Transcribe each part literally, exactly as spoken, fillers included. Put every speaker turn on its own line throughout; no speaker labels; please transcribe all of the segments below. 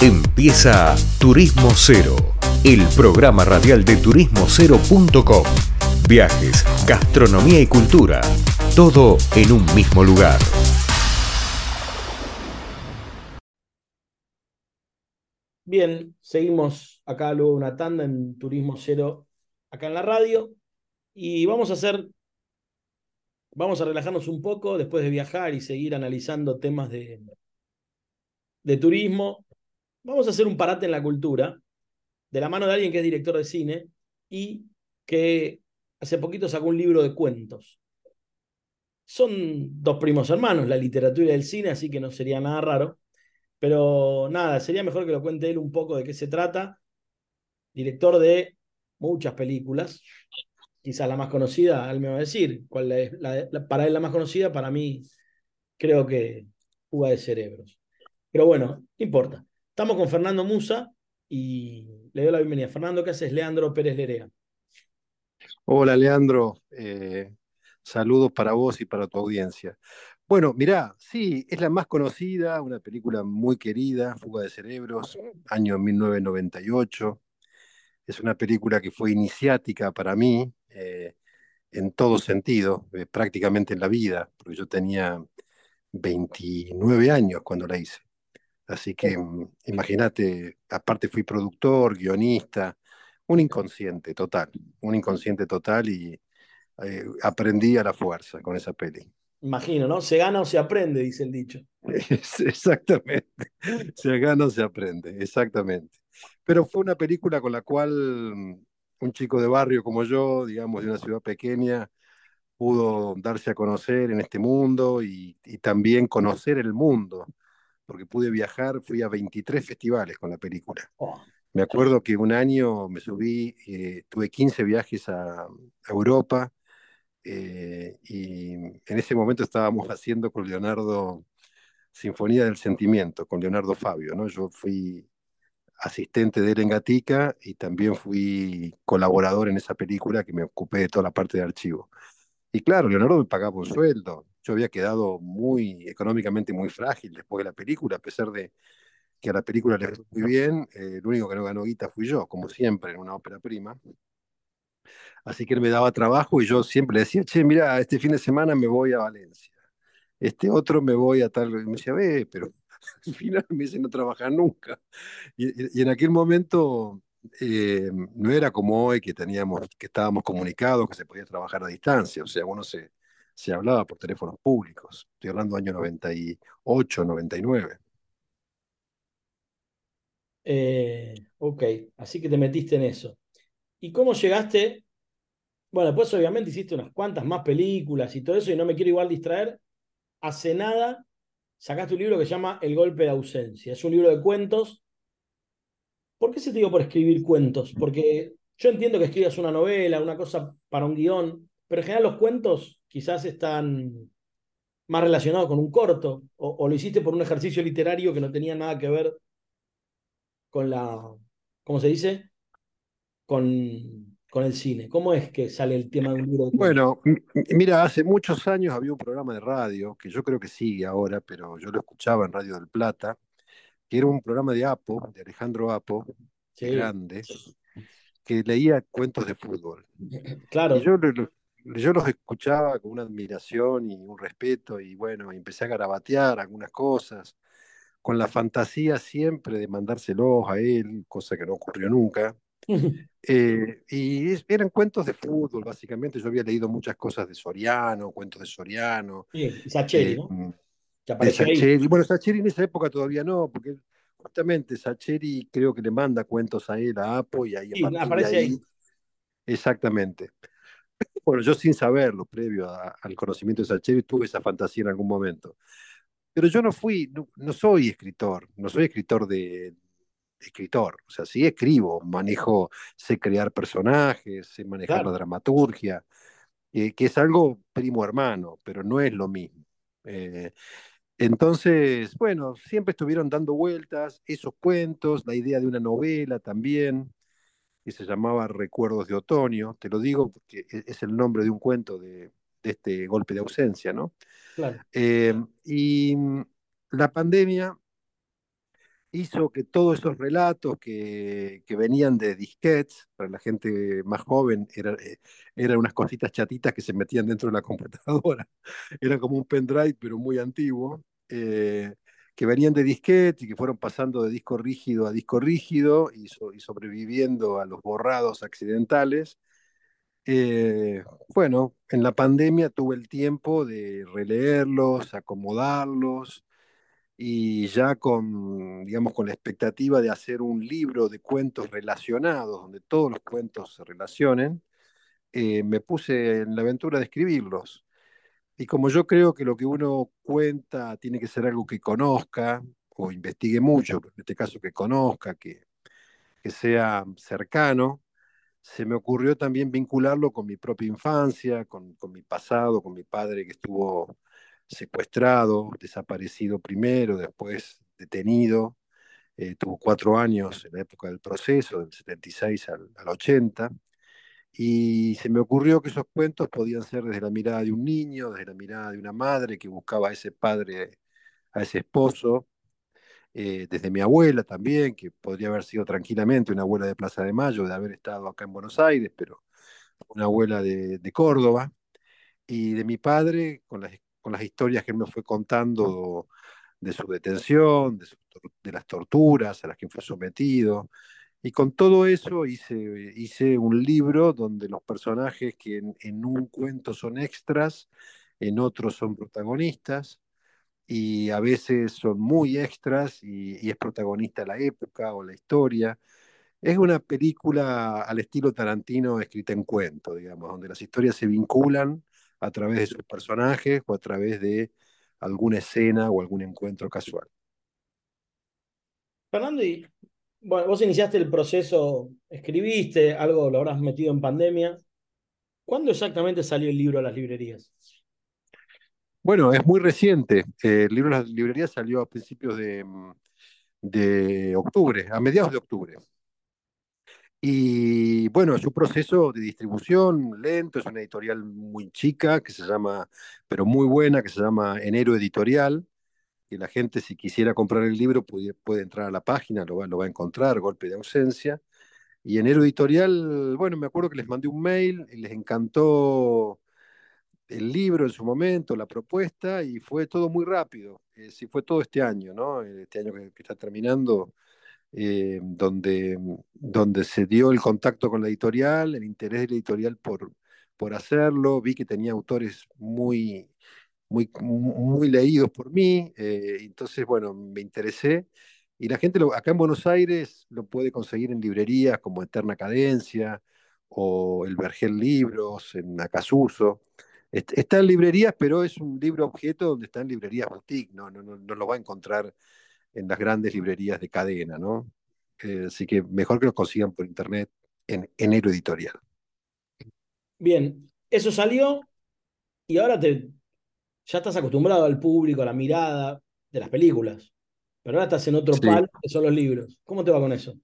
Empieza Turismo Cero, el programa radial de turismo cero punto com. Viajes, gastronomía y cultura, todo en un mismo lugar.
Bien, seguimos acá luego de una tanda en Turismo Cero, acá en la radio, y vamos a hacer, vamos a relajarnos un poco después de viajar y seguir analizando temas de, de turismo. Vamos a hacer un parate en la cultura, de la mano de alguien que es director de cine y que hace poquito sacó un libro de cuentos. Son dos primos hermanos, la literatura y el cine, así que no sería nada raro. Pero nada, sería mejor que lo cuente él un poco de qué se trata. Director de muchas películas, quizás la más conocida, él me va a decir cuál es la, la, para él la más conocida, para mí creo que Fuga de Cerebros. Pero bueno, no importa. Estamos con Fernando Musa y le doy la bienvenida. Fernando, ¿qué haces? Leandro Pérez Lerea.
Hola Leandro, eh, saludos para vos y para tu audiencia. Bueno, mirá, sí, es la más conocida, una película muy querida, Fuga de Cerebros, año mil novecientos noventa y ocho. Es una película que fue iniciática para mí eh, en todo sentido, eh, prácticamente en la vida, porque yo tenía veintinueve años cuando la hice. Así que mm, imagínate, aparte fui productor, guionista, un inconsciente total, un inconsciente total y eh, aprendí a la fuerza con esa peli.
Imagino, ¿no? Se gana o se aprende, dice el dicho.
Es- exactamente, se gana o se aprende, exactamente. Pero fue una película con la cual mm, un chico de barrio como yo, digamos, de una ciudad pequeña, pudo darse a conocer en este mundo y, y también conocer el mundo, porque pude viajar, fui a veintitrés festivales con la película.
Oh,
Me acuerdo que un año me subí, eh, tuve quince viajes a, a Europa, eh, y en ese momento estábamos haciendo con Leonardo Sinfonía del Sentimiento, con Leonardo Fabio, ¿no? Yo fui asistente de él en Gatica y también fui colaborador en esa película que me ocupé de toda la parte de archivo. Y claro, Leonardo me pagaba un sueldo. Yo había quedado muy económicamente muy frágil después de la película, a pesar de que a la película le fue muy bien. Eh, el único que no ganó guita fui yo, como siempre en una ópera prima. Así que él me daba trabajo y yo siempre le decía, che, mira, este fin de semana me voy a Valencia. Este otro me voy a tal. Y me decía, ve, pero al final me dice no trabajar nunca. Y, y- y en aquel momento eh, no era como hoy que teníamos, que estábamos comunicados, que se podía trabajar a distancia. O sea, uno se, se hablaba por teléfonos públicos. Estoy hablando año noventa y ocho, noventa y nueve.
eh, ok, así que te metiste en eso. ¿Y cómo llegaste? Bueno, después obviamente hiciste unas cuantas más películas y todo eso, y no me quiero igual distraer. Hace nada sacaste un libro que se llama El golpe de ausencia. Es un libro de cuentos. ¿Por qué se te dio por escribir cuentos? Porque yo entiendo que escribas una novela, una cosa para un guión, pero en general los cuentos quizás están más relacionados con un corto, o, o lo hiciste por un ejercicio literario que no tenía nada que ver con la, ¿cómo se dice? Con, con el cine. ¿Cómo es que sale el tema de un libro de cuentos?
Bueno, m- m- mira, hace muchos años había un programa de radio, que yo creo que sigue ahora, pero yo lo escuchaba en Radio del Plata, que era un programa de Apo, de Alejandro Apo, el
Sí,
grande, que leía cuentos de fútbol. Y
claro.
yo, lo- lo- yo los escuchaba con una admiración y un respeto, y bueno, empecé a garabatear algunas cosas, con la fantasía siempre de mandárselos a él, cosa que no ocurrió nunca. Eh, y es- eran cuentos de fútbol, básicamente. Yo había leído muchas cosas de Soriano, cuentos de Soriano,
Sí, y Sacheri,
eh,
¿no? Que
de
apareció ahí.
Sacheri. Bueno, Sacheri en esa época todavía no, porque justamente Sacheri creo que le manda cuentos a él, a Apo, y ahí a
Sí,
partir de
aparece
ahí,
ahí.
exactamente. Bueno, yo sin saberlo, previo a- al conocimiento de Sacheri, tuve esa fantasía en algún momento. Pero yo no fui, no, no soy escritor, no soy escritor de escritor. O sea, sí escribo, manejo, sé crear personajes, sé manejar la
Claro.
dramaturgia, eh, que es algo primo hermano, pero no es lo mismo. Eh, entonces, bueno, siempre estuvieron dando vueltas esos cuentos, la idea de una novela también, que se llamaba Recuerdos de Otoño. Te lo digo porque e- es el nombre de un cuento de, de este golpe de ausencia, ¿no?
Claro.
Eh, y mm, la pandemia hizo que todos esos relatos que, que venían de disquetes, para la gente más joven, era, eh, eran unas cositas chatitas que se metían dentro de la computadora. Era como un pendrive, pero muy antiguo, eh, que venían de disquetes y que fueron pasando de disco rígido a disco rígido y, so- y sobreviviendo a los borrados accidentales. Eh, bueno, en la pandemia tuve el tiempo de releerlos, acomodarlos y ya con, digamos, con la expectativa de hacer un libro de cuentos relacionados, donde todos los cuentos se relacionen, eh, me puse en la aventura de escribirlos. Y como yo creo que lo que uno cuenta tiene que ser algo que conozca o investigue mucho, pero en este caso que conozca, que, que sea cercano, se me ocurrió también vincularlo con mi propia infancia, con, con mi pasado, con mi padre que estuvo secuestrado, desaparecido primero, después detenido. Eh, tuvo cuatro años en la época del proceso, del setenta y seis al, al ochenta, y se me ocurrió que esos cuentos podían ser desde la mirada de un niño, desde la mirada de una madre que buscaba a ese padre, a ese esposo, eh, desde mi abuela también, que podría haber sido tranquilamente una abuela de Plaza de Mayo, de haber estado acá en Buenos Aires, pero una abuela de, de Córdoba, y de mi padre con las, con las historias que él me fue contando de su detención, de, su, de las torturas a las que fue sometido. Y con todo eso hice, hice un libro donde los personajes que en, en un cuento son extras, en otros son protagonistas, y a veces son muy extras y, y es protagonista la época o la historia. Es una película al estilo Tarantino escrita en cuento, digamos, donde las historias se vinculan a través de sus personajes o a través de alguna escena o algún encuentro casual.
Fernando, y bueno, vos iniciaste el proceso, escribiste, algo lo habrás metido en pandemia. ¿Cuándo exactamente salió el libro a las librerías?
Bueno, es muy reciente. Eh, el libro de las librerías salió a principios de, mm, de octubre, a mediados de octubre. Y bueno, es un proceso de distribución lento, es una editorial muy chica que se llama, pero muy buena, que se llama Enero Editorial, que la gente si quisiera comprar el libro puede, puede entrar a la página, lo va, lo va a encontrar, golpe de ausencia. Y Enero Editorial, bueno, me acuerdo que les mandé un mail y les encantó el libro en su momento, la propuesta, y fue todo muy rápido. Eh, sí, fue todo este año, ¿no? Este año que, que está terminando, eh, donde, donde se dio el contacto con la editorial, el interés de la editorial por, por hacerlo. Vi que tenía autores muy, muy, muy leídos por mí, eh, entonces, bueno, me interesé. Y la gente lo, acá en Buenos Aires lo puede conseguir en librerías como Eterna Cadencia o el Vergel Libros, en Acasuso. Est- Está en librerías, pero es un libro objeto donde está en librerías boutique, no, no, no, no lo va a encontrar en las grandes librerías de cadena, ¿no? Eh, así que mejor que lo consigan por internet en Enero Editorial.
Bien, eso salió y ahora te, ya estás acostumbrado al público, a la mirada de las películas, pero ahora estás en otro
Sí.
palo que son los libros. ¿Cómo te va con eso?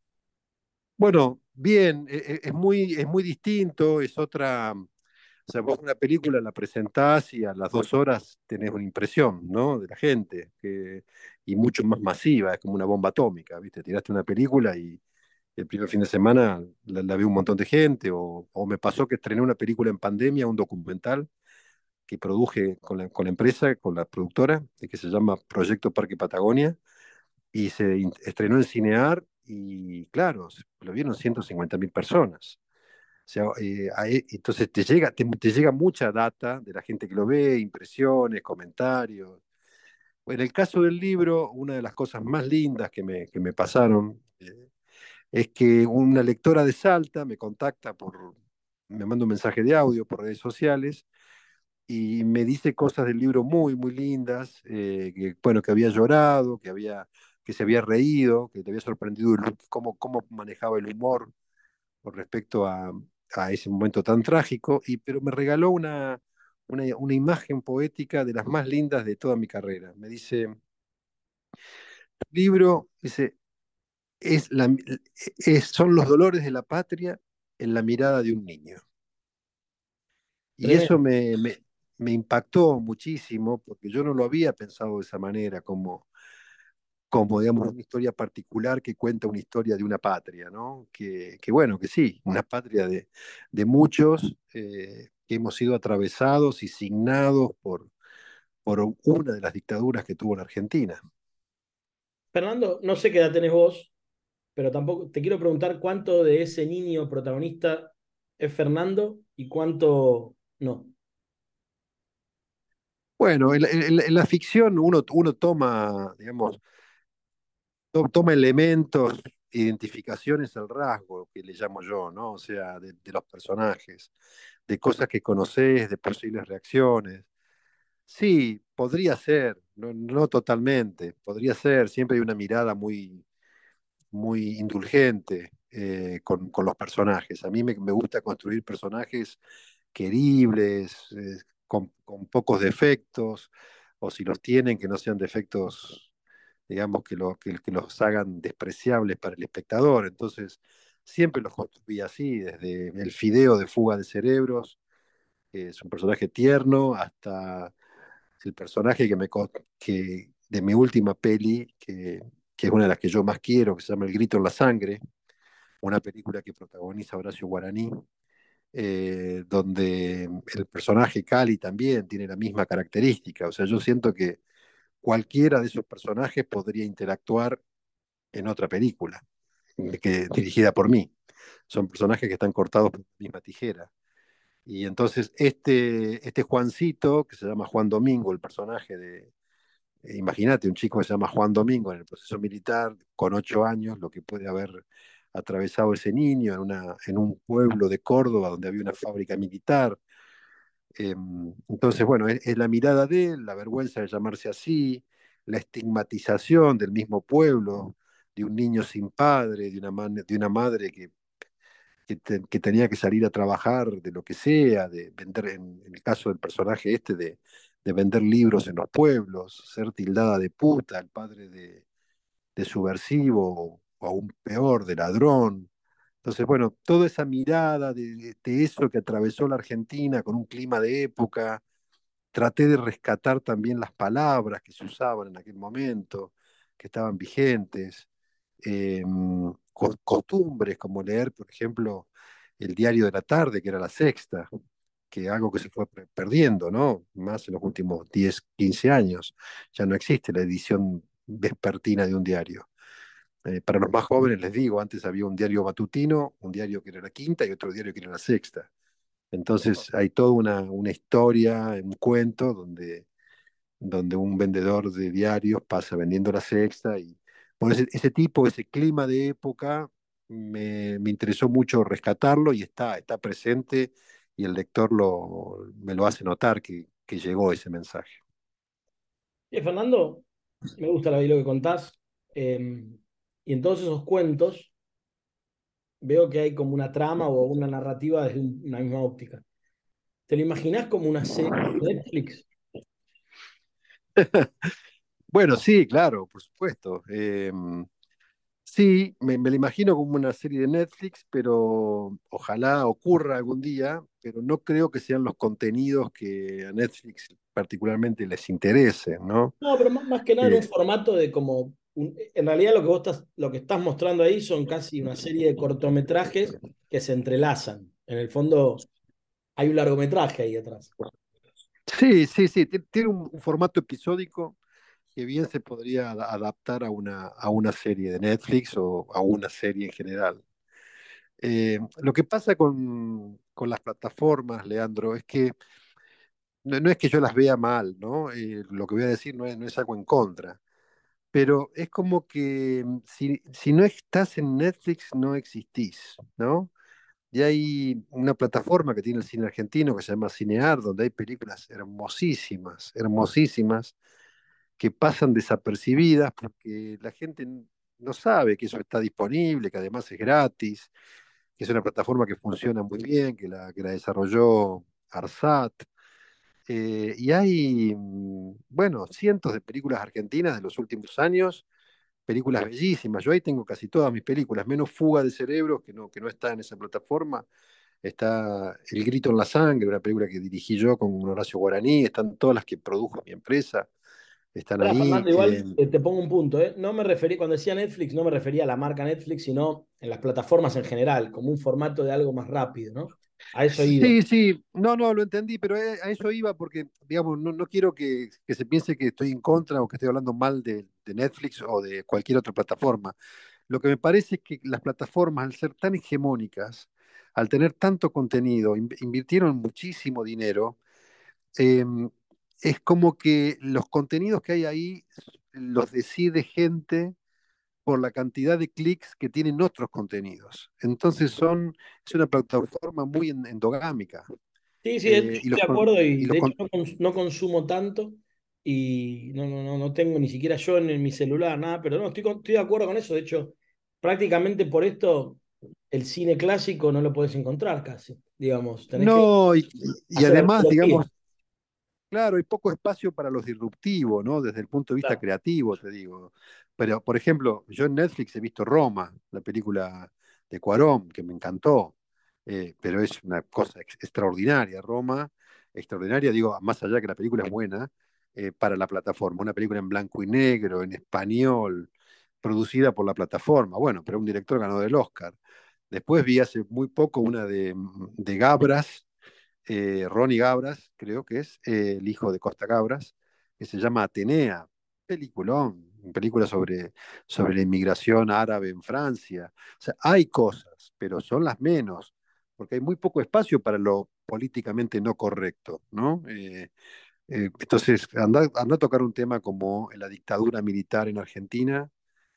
Bueno, bien, e- e- es muy, es muy distinto, es otra, o sea, vos una película la presentás y a las dos horas tenés una impresión, ¿no? De la gente, que, y mucho más masiva, es como una bomba atómica, ¿viste? Tiraste una película y el primer fin de semana la, la vio un montón de gente, o, o me pasó que estrené una película en pandemia, un documental que produje con la, con la empresa, con la productora, que se llama Proyecto Parque Patagonia, y se in- estrenó en Cinear y claro, se- lo vieron ciento cincuenta mil personas. O sea, eh, ahí- entonces te llega, te, te llega mucha data de la gente que lo ve, impresiones, comentarios. En el caso del libro, una de las cosas más lindas que me, que me pasaron eh, es que una lectora de Salta me contacta por, me manda un mensaje de audio por redes sociales y me dice cosas del libro muy, muy lindas, eh, que, bueno, que había llorado, que, había, que se había reído, que le había sorprendido el- cómo, cómo manejaba el humor con respecto a, a ese momento tan trágico, y, pero me regaló una, una, una imagen poética de las más lindas de toda mi carrera. Me dice, tu libro, dice, es la, es, son los dolores de la patria en la mirada de un niño. Y eso
Tremendo.
me, me, me impactó muchísimo porque yo no lo había pensado de esa manera, como, como, digamos, una historia particular que cuenta una historia de una patria, ¿no? Que, que bueno, que sí, una patria de, de muchos eh, que hemos sido atravesados y signados por, por una de las dictaduras que tuvo la Argentina.
Fernando, no sé qué edad tenés vos, pero tampoco te quiero preguntar cuánto de ese niño protagonista es Fernando y cuánto no.
Bueno, en, en- en la ficción uno, uno toma, digamos, to- toma elementos, identificaciones al rasgo, que le llamo yo, ¿no? O sea, de, de los personajes, de cosas que conoces, de posibles reacciones. Sí, podría ser, no, no totalmente, podría ser, siempre hay una mirada muy, muy indulgente eh, con, con los personajes. A mí me, me gusta construir personajes queribles, eh, con, con pocos defectos, o si los tienen, que no sean defectos, digamos, que, lo, que, que los hagan despreciables para el espectador. Entonces, siempre los construí así, desde el Fideo de Fuga de Cerebros, que es un personaje tierno, hasta el personaje que me, que, de mi última peli, que, que es una de las que yo más quiero, que se llama El Grito en la Sangre, una película que protagoniza Horacio Guaraní, eh, donde el personaje Cali también tiene la misma característica. O sea, yo siento que cualquiera de esos personajes podría interactuar en otra película que, dirigida por mí. Son personajes que están cortados por la misma tijera. Y entonces este, este Juancito, que se llama Juan Domingo, el personaje de, eh, imagínate, un chico que se llama Juan Domingo en el proceso militar, con ocho años, lo que puede haber atravesado ese niño en, una, en un pueblo de Córdoba donde había una fábrica militar. Eh, entonces, bueno, es, es la mirada de él, la vergüenza de llamarse así, la estigmatización del mismo pueblo, de un niño sin padre, de una, man, de una madre que, que, te, que, tenía que salir a trabajar de lo que sea, de vender, en, en el caso del personaje este, de, de vender libros en los pueblos, ser tildada de puta, el padre de, de subversivo o aún peor, de ladrón. Entonces, bueno, toda esa mirada de, de, eso que atravesó la Argentina con un clima de época, traté de rescatar también las palabras que se usaban en aquel momento, que estaban vigentes, eh, co- costumbres como leer, por ejemplo, el diario de la tarde, que era la sexta, que algo que se fue perdiendo, ¿no? Más en los últimos diez quince años. Ya no existe la edición vespertina de un diario. Eh, para los más jóvenes les digo, antes había un diario matutino, un diario que era la quinta y otro diario que era la sexta. Entonces hay toda una, una historia, un cuento donde, donde un vendedor de diarios pasa vendiendo la sexta y bueno, ese, ese tipo, ese clima de época me, me interesó mucho rescatarlo y está, está presente y el lector lo, me lo hace notar que, que llegó ese mensaje.
Eh, Fernando, me gusta la- lo que contás. Eh, y en todos esos cuentos veo que hay como una trama o una narrativa desde un- una misma óptica. ¿Te lo imaginás como una serie de Netflix?
Bueno, sí, claro, por supuesto. Eh, Sí, me, me lo imagino como una serie de Netflix, pero ojalá ocurra algún día, pero no creo que sean los contenidos que a Netflix particularmente les interesen, ¿no?
No, pero más, más que nada en un
Eh,
formato de como, un- en realidad lo que vos estás, lo que estás mostrando ahí son casi una serie de cortometrajes que se entrelazan. En el fondo hay un largometraje ahí atrás.
sí, sí, sí, ti- tiene un, un formato episódico que bien se podría ada- adaptar a una, a una serie de Netflix o a una serie en general. Eh, lo que pasa con, con las plataformas, Leandro, es que no, no es que yo las vea mal, ¿no? Eh, lo que voy a decir no es, no es algo en contra. Pero es como que mm, si, si no estás en Netflix, no existís, ¿no? Y hay una plataforma que tiene el cine argentino que se llama Cinear, donde hay películas hermosísimas, hermosísimas, que pasan desapercibidas porque la gente n- no sabe que eso está disponible, que además es gratis, que es una plataforma que funciona muy bien, que la, que la desarrolló Arsat. Eh, y hay, mm, bueno, cientos de películas argentinas de los últimos años, películas bellísimas. Yo ahí tengo casi todas mis películas, menos Fuga de Cerebros, que no, que no está en esa plataforma. Está El Grito en la Sangre, una película que dirigí yo con Horacio Guaraní. Están todas las que produjo mi empresa. están
Ahora,
ahí.
Fernando, igual
eh,
eh, te pongo un punto, ¿eh? No me referí, cuando decía Netflix, no me refería a la marca Netflix, sino en las plataformas en general, como un formato de algo más rápido, ¿no? A eso iba.
Sí, sí, no, no, lo entendí, pero eh, a eso iba porque, digamos, no, no quiero que, que se piense que estoy en contra o que estoy hablando mal de, de Netflix o de cualquier otra plataforma. Lo que me parece es que las plataformas, al ser tan hegemónicas, al tener tanto contenido, in- invirtieron muchísimo dinero. eh, es como que los contenidos que hay ahí los decide gente por la cantidad de clics que tienen otros contenidos. Entonces son, es una plataforma muy en- endogámica.
Sí, sí, estoy
Eh, y los,
de
con-
acuerdo y
y los
de hecho
con-
no, cons- no consumo tanto y no, no, no, no tengo ni siquiera yo en, en mi celular nada, pero no, estoy, con- estoy de acuerdo con eso. De hecho, prácticamente por esto el cine clásico no lo puedes encontrar casi, digamos, tenés que
No, y, y
hacer
además,
arqueología.
digamos, claro, hay poco espacio para los disruptivos, ¿no? Desde el punto de vista
Claro.
creativo, te digo. Pero, por ejemplo, yo en Netflix he visto Roma, la película de Cuarón, que me encantó. Eh, pero es una cosa ex- extraordinaria. Roma, extraordinaria, digo, más allá que la película es buena, eh, para la plataforma. Una película en blanco y negro, en español, producida por la plataforma. Bueno, pero un director ganó del Oscar. Después vi hace muy poco una de, de Gabras, eh, Ronnie Gabras, creo que es, eh, el hijo de Costa Gabras, que se llama Atenea, peliculón, película sobre, sobre la inmigración árabe en Francia. O sea, hay cosas, pero son las menos, porque hay muy poco espacio para lo políticamente no correcto, ¿no? Eh, eh, entonces, anda, anda a tocar un tema como la dictadura militar en Argentina,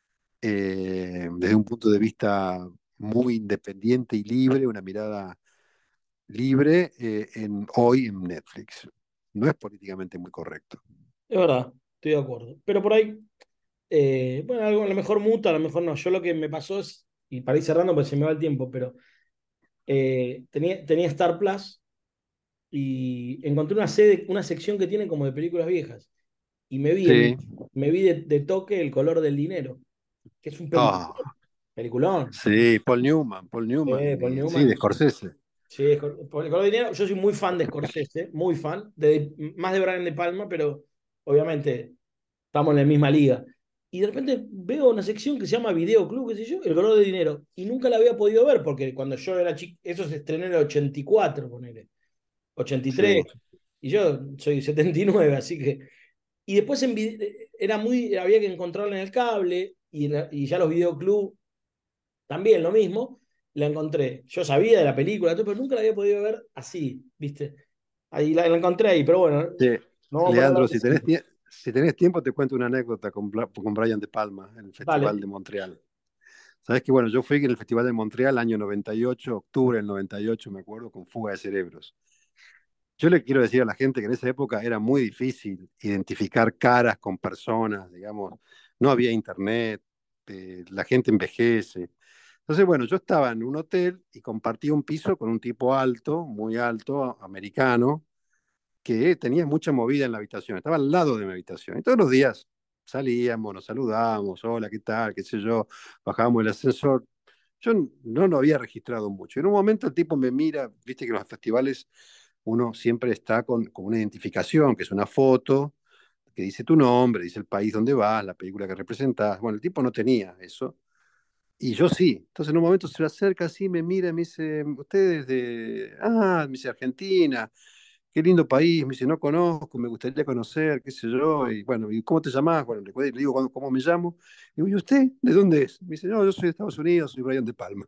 eh, desde un punto de vista muy independiente y libre, una mirada libre, eh, en, hoy en Netflix. No es políticamente muy correcto.
Es verdad, estoy de acuerdo. Pero por ahí, eh, bueno, algo a lo mejor muta, a lo mejor no. Yo lo que me pasó es, y para ir cerrando, pues se me va el tiempo, pero eh, tenía, tenía Star Plus y encontré una, sede, una sección que tiene como de películas viejas. Y me vi,
Sí.
en, me vi de, de toque El color del dinero, que es un peliculón.
Ah,
Peliculón.
sí, Paul Newman, Paul
Eh,
Newman,
Paul
y, sí, de
Newman.
Scorsese.
Sí, es cor- por el color del dinero. Yo soy muy fan de Scorsese, muy fan, de, más de Brian De Palma, pero obviamente estamos en la misma liga. Y de repente veo una sección que se llama Videoclub, qué sé yo, El color del dinero. Y nunca la había podido ver porque cuando yo era chico, eso se estrenó en el ochenta y cuatro, ponele, ochenta y tres.
Sí,
Y yo soy setenta y nueve, así que. Y después en, vide- era muy, había que encontrarla en el cable y, en la- y ya los videoclub también lo mismo. La encontré. Yo sabía de la película, todo, pero nunca la había podido ver así, ¿viste? Ahí la, la encontré ahí, pero bueno,
sí.
no vamos a poner a hablar
Leandro,
de
si tenés,
cine.
tie- si tenés tiempo, te cuento una anécdota con, Bla- con Brian De Palma en el Festival
Dale,
de Montreal. Sabés que, bueno, yo fui en el Festival de Montreal año noventa y ocho, octubre del noventa y ocho, me acuerdo, con Fuga de Cerebros. Yo le quiero decir a la gente que en esa época era muy difícil identificar caras con personas, digamos, no había internet, eh, la gente envejece. Entonces, bueno, yo estaba en un hotel y compartía un piso con un tipo alto, muy alto, americano, que tenía mucha movida en la habitación, estaba al lado de mi habitación. Y todos los días salíamos, nos saludábamos, hola, ¿qué tal? ¿Qué sé yo? Bajábamos el ascensor. Yo no lo había registrado mucho. En un momento el tipo me mira, viste que en los festivales uno siempre está con, con una identificación, que es una foto, que dice tu nombre, dice el país donde vas, la película que representas. Bueno, el tipo no tenía eso. Y yo sí. Entonces en un momento se le acerca así, me mira, y me dice, ustedes de, ah, me dice Argentina, qué lindo país, me dice, no conozco, me gustaría conocer, qué sé yo, y bueno, ¿y cómo te llamás? Bueno, le le digo cómo, cómo me llamo. Y digo, ¿y usted? ¿De dónde es? Me dice, no, yo soy de Estados Unidos, soy Brian De Palma.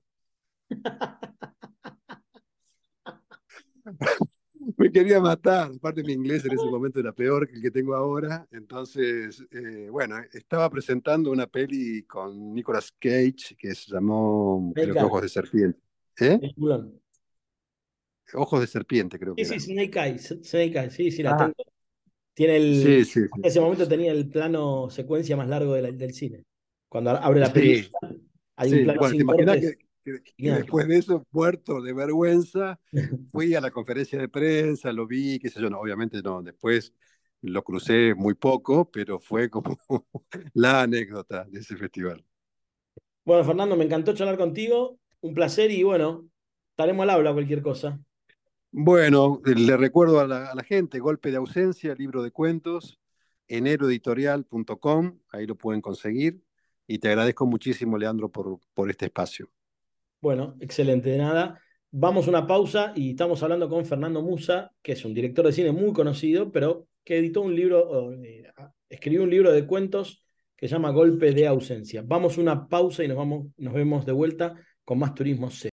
Me quería matar, aparte mi inglés en ese momento era peor que el que tengo ahora, entonces, eh, bueno, estaba presentando una peli con Nicolas Cage que se llamó, creo
Snake
que
Eyes,
Ojos de Serpiente. ¿Eh?
peliculón.
Ojos de Serpiente creo que
Sí, sí,
era.
Snake Eyes, Snake Eyes, sí, sí, la tengo.
Ah,
Tiene el,
sí, sí,
hasta
sí.
ese momento tenía el plano secuencia más largo de la- del cine. Cuando abre la película,
Sí,
hay un
sí.
plano
Bueno, te
sin
imaginas
cortes,
que, que, que
genial.
después de eso, muerto de vergüenza, fui a la conferencia de prensa, lo vi, qué sé yo, no, obviamente no, después lo crucé muy poco, pero fue como la anécdota de ese festival.
Bueno, Fernando, me encantó charlar contigo, un placer y bueno, estaremos al habla cualquier cosa.
Bueno, le recuerdo a la, a la gente, Golpe de ausencia, libro de cuentos, enero editorial punto com, ahí lo pueden conseguir. Y te agradezco muchísimo, Leandro, por, por este espacio.
Bueno, excelente. De nada. Vamos a una pausa y estamos hablando con Fernando Musa, que es un director de cine muy conocido, pero que editó un libro, eh, escribió un libro de cuentos que se llama Golpe de Ausencia. Vamos a una pausa y nos, vamos, nos vemos de vuelta con más Turismo Cero.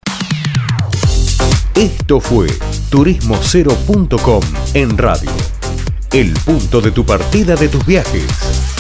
Esto fue turismo cero punto com en radio. El punto de tu partida de tus viajes.